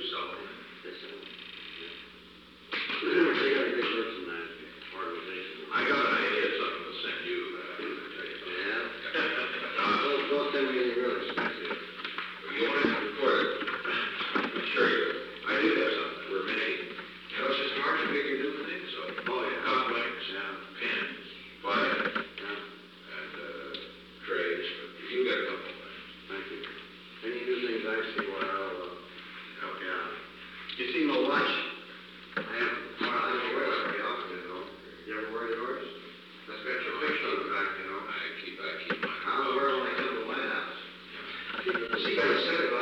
Sullivan. Yes, sir. They got a big merchandise organization. I got an idea of something to send you that I can tell you about. Yeah? Don't send me any real expensive. You want to record it? I'm sure you will. I do have something. We're making. You know, it's just hard to figure new things. So, complex, pins, flags, and trays. But you got a couple of things. Thank you. Any new things I see, well, I'll help you out. You see my watch? I don't wear it very often, you know. You ever wear yours? That's got your picture on the back, you know. I keep mine. I'll wear it when I come to the White House. See, you gotta set it